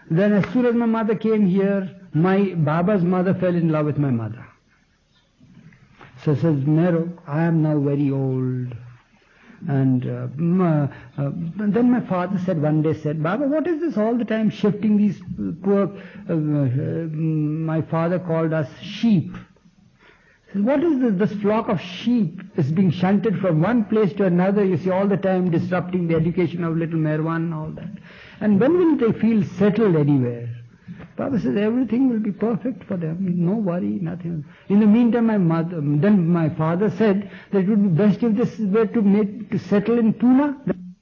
Then as soon as my mother came here, my Baba's mother fell in love with my mother. So says Mero, I am now very old. And then my father said, one day said, Baba, what is this all the time shifting these poor, my father called us sheep. Said, what is this flock of sheep is being shunted from one place to another, you see, all the time disrupting the education of little Merwan and all that. And when will they feel settled anywhere? Baba says everything will be perfect for them, no worry, nothing. In the meantime, then my father said that it would be best if this were to settle in Pune.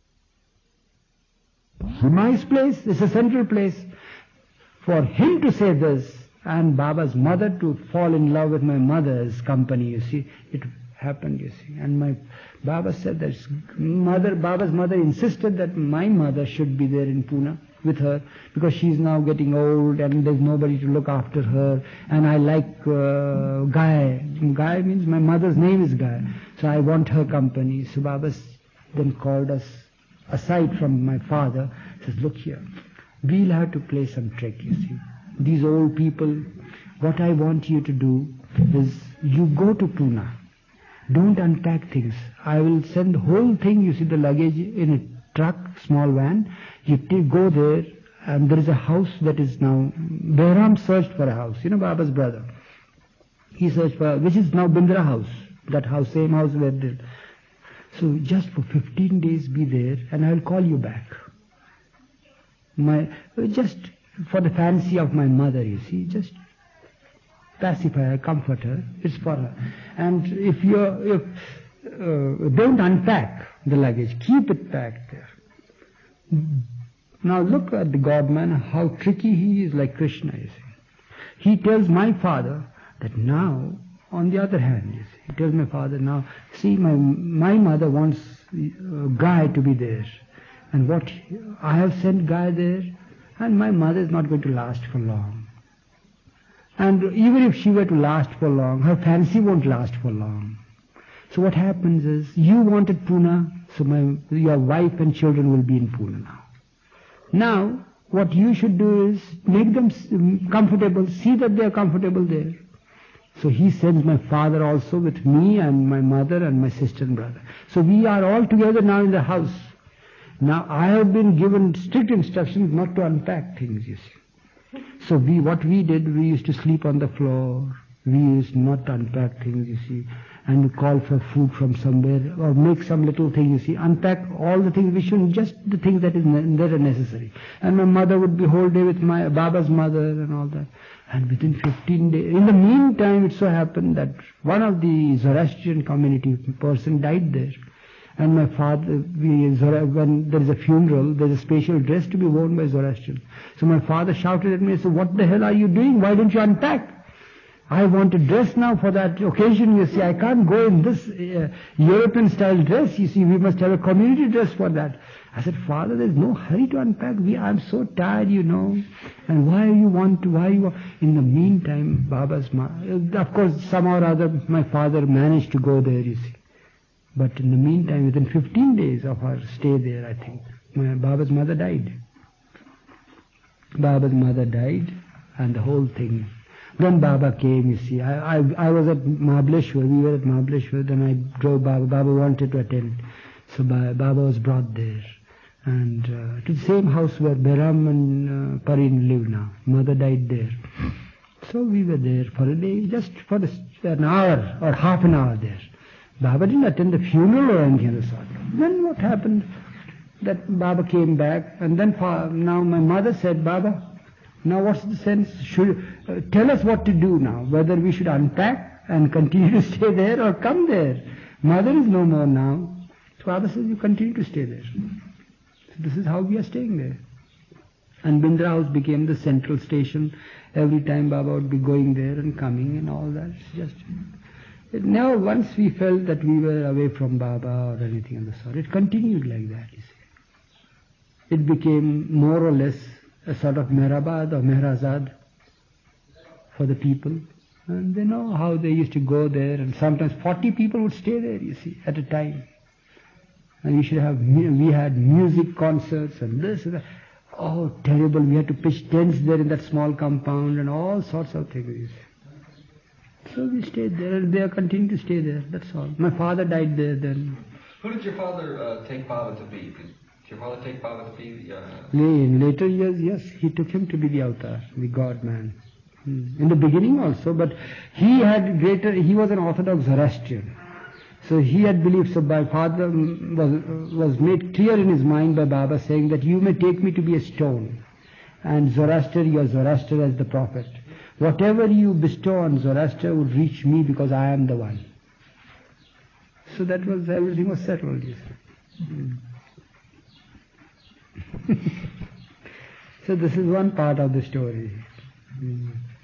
Nice place, it's a central place. For him to say this, and Baba's mother to fall in love with my mother's company, you see, it happened, you see. And my Baba said that Baba's mother insisted that my mother should be there in Pune with her, because she's now getting old and there's nobody to look after her, and I like Guy. Guy means my mother's name is Guy, so I want her company. So Baba then called us aside from my father, says, look here, we'll have to play some trick, you see. These old people, what I want you to do is you go to Pune. Don't unpack things. I will send the whole thing, you see, the luggage in a truck, small van. You go there, and there is a house that is now, Behram searched for a house, you know, Baba's brother. He searched for, which is now Bindra house, that house, same house where they. So just for 15 days be there, and I will call you back. Just for the fancy of my mother, you see, just pacify her, comfort her, it's for her. And if don't unpack the luggage, keep it packed there. Now look at the God-man, how tricky he is, like Krishna, you see. He tells my father that now, on the other hand, you see, he tells my father now, see, my mother wants Guy to be there. And what, I have sent Guy there, and my mother is not going to last for long. And even if she were to last for long, her fancy won't last for long. So what happens is, you wanted Pune, so your wife and children will be in Pune now. Now, what you should do is make them comfortable, see that they are comfortable there. So he sends my father also with me and my mother and my sister and brother. So we are all together now in the house. Now I have been given strict instructions not to unpack things, you see. So what we did, we used to sleep on the floor. We used not to unpack things, you see, and call for food from somewhere, or make some little thing, you see, unpack all the things we shouldn't, just the things that are necessary. And my mother would be whole day with my Baba's mother and all that. And within 15 days, in the meantime, it so happened that one of the Zoroastrian community person died there. And my father, when there is a funeral, there is a special dress to be worn by Zoroastrians. So my father shouted at me and said, what the hell are you doing? Why don't you unpack? I want a dress now for that occasion, you see. I can't go in this European style dress, you see. We must have a community dress for that. I said, Father, there's no hurry to unpack. I'm so tired, you know. And why you want? In the meantime, of course, somehow or other, my father managed to go there, you see. But in the meantime, within 15 days of our stay there, I think, my Baba's mother died. Baba's mother died, and the whole thing. Then Baba came, you see. I was at Mahabaleshwar. We were at Mahabaleshwar. Then I drove Baba. Baba wanted to attend. So Baba was brought there. And to the same house where Behram and Parin live now. Mother died there. So we were there for a day, just for an hour or half an hour there. Baba didn't attend the funeral or anything of the sort. Then what happened? That Baba came back, and then now my mother said, Baba, now what's the sense? Tell us what to do now, whether we should unpack and continue to stay there or come there. Mother is no more now. So Baba says, you continue to stay there. So this is how we are staying there. And Bindra House became the central station. Every time Baba would be going there and coming and all that. It never once we felt that we were away from Baba or anything of the sort. It continued like that, you see. It became more or less a sort of Mehrabad or Mehrazad for the people. And they know how they used to go there, and sometimes 40 people would stay there, you see, at a time. And we had music concerts and this and that. Oh, terrible. We had to pitch tents there in that small compound and all sorts of things. So we stayed there and they continued to stay there. That's all. My father died there then. Who did your father take Baba to be? Did your father take Baba to be? In later years, yes, he took him to be the avatar, the God man. In the beginning also, but he was an Orthodox Zoroastrian. So he had believed, so my father was made clear in his mind by Baba saying that you may take me to be a stone. And Zoroaster, you are Zoroaster as the prophet. Whatever you bestow on Zoroaster would reach me because I am the one. So that was, everything was settled, you see. So this is one part of the story.